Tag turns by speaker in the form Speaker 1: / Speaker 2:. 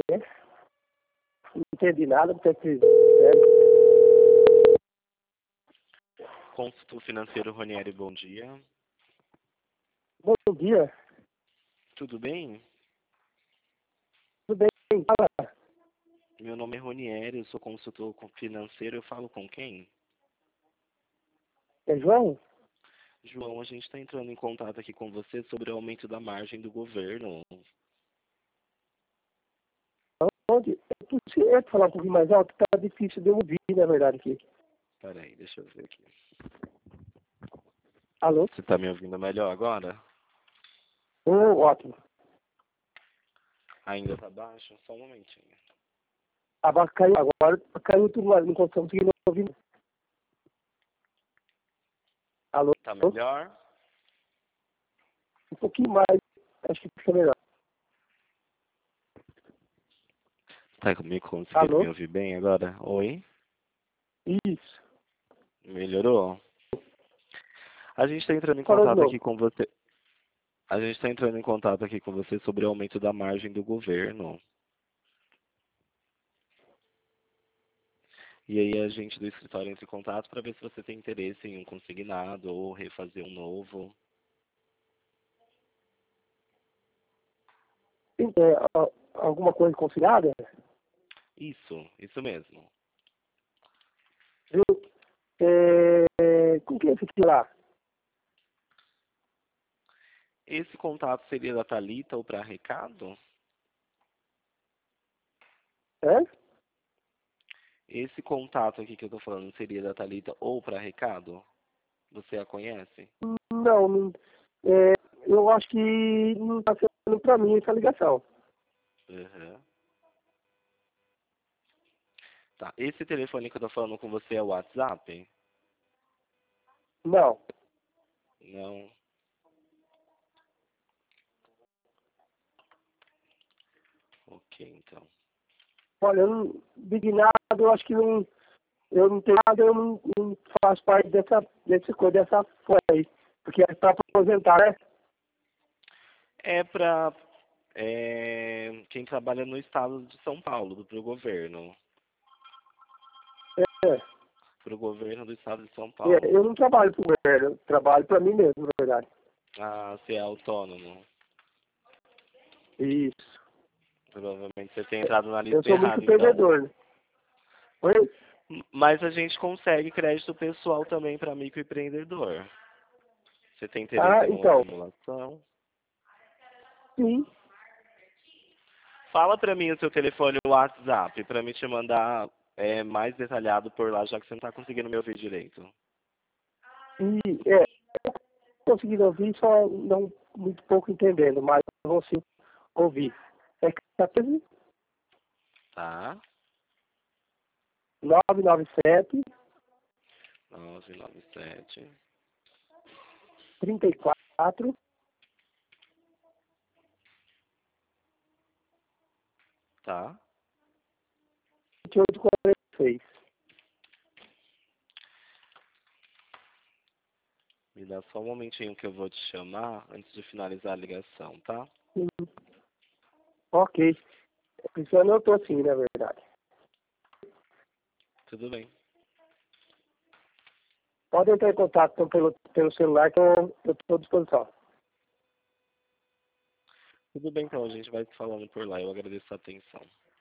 Speaker 1: Não entendi nada, porque
Speaker 2: Consultor Financeiro Ronieri, bom dia.
Speaker 1: bom dia.
Speaker 2: Tudo bem?
Speaker 1: Tudo bem? Fala.
Speaker 2: Meu nome é Ronieri, eu sou consultor financeiro, eu falo com quem?
Speaker 1: É João?
Speaker 2: João, a gente está entrando em contato aqui com você sobre o aumento da margem do governo.
Speaker 1: Onde? Se eu falar um pouquinho mais alto, tá difícil de eu ouvir, na verdade, aqui.
Speaker 2: Peraí, deixa eu ver aqui.
Speaker 1: Alô?
Speaker 2: Você está me ouvindo melhor agora?
Speaker 1: Ótimo.
Speaker 2: Ainda está baixo? Só um momentinho.
Speaker 1: A vaca caiu agora, caiu tudo mais, não estou conseguindo ouvir. Alô?
Speaker 2: Está melhor?
Speaker 1: Um pouquinho mais, acho que fica melhor.
Speaker 2: Está comigo conseguindo
Speaker 1: Alô?
Speaker 2: me ouvir bem agora? Oi?
Speaker 1: Isso.
Speaker 2: Melhorou? A gente está entrando em
Speaker 1: Falou de
Speaker 2: contato
Speaker 1: novo.
Speaker 2: aqui com você. A gente está entrando em contato aqui com você sobre o aumento da margem do governo. E aí a gente do escritório entra em contato para ver se você tem interesse em um consignado ou refazer um novo.
Speaker 1: Tem alguma coisa considerada?
Speaker 2: Isso mesmo.
Speaker 1: Viu? Com quem fique lá?
Speaker 2: Esse contato seria da Thalita ou para recado?
Speaker 1: É?
Speaker 2: Esse contato aqui que eu estou falando seria da Thalita ou para recado? Você a conhece?
Speaker 1: Não, eu acho que não está sendo para mim essa ligação.
Speaker 2: Uhum. Tá. Esse telefone que eu estou falando com você é o WhatsApp?
Speaker 1: Não.
Speaker 2: Não. Ok, então.
Speaker 1: Olha, eu não digo nada, eu acho que não, eu não tenho nada, eu não faço parte dessa coisa, dessa folha aí. Porque é para aposentar, né?
Speaker 2: É para quem trabalha no estado de São Paulo, pro governo.
Speaker 1: É,
Speaker 2: Pro governo do estado de São Paulo.
Speaker 1: eu não trabalho para o governo, eu trabalho para mim mesmo, na verdade.
Speaker 2: Ah, você é autônomo.
Speaker 1: Isso.
Speaker 2: Provavelmente você tem entrado na
Speaker 1: Eu
Speaker 2: lista
Speaker 1: sou muito
Speaker 2: errada, então.
Speaker 1: perdedor, né? Oi?
Speaker 2: Mas a gente consegue crédito pessoal também para microempreendedor. Você tem interesse
Speaker 1: Ah,
Speaker 2: em uma
Speaker 1: então.
Speaker 2: simulação?
Speaker 1: Sim.
Speaker 2: Fala para mim o seu telefone WhatsApp para me te mandar mais detalhado por lá, já que você não está conseguindo me ouvir direito.
Speaker 1: E consegui ouvir, só não muito pouco entendendo, mas eu consigo ouvir. É 14
Speaker 2: Tá?
Speaker 1: 997
Speaker 2: 997.
Speaker 1: 34
Speaker 2: Tá?
Speaker 1: 2846.
Speaker 2: Me dá só um momentinho que eu vou te chamar antes de finalizar a ligação, tá?
Speaker 1: Ok. Isso eu não estou assim, na verdade.
Speaker 2: Tudo bem.
Speaker 1: Pode entrar em contato então, pelo celular que eu estou à disposição.
Speaker 2: Tudo bem, então. A gente vai se falando por lá. Eu agradeço a atenção.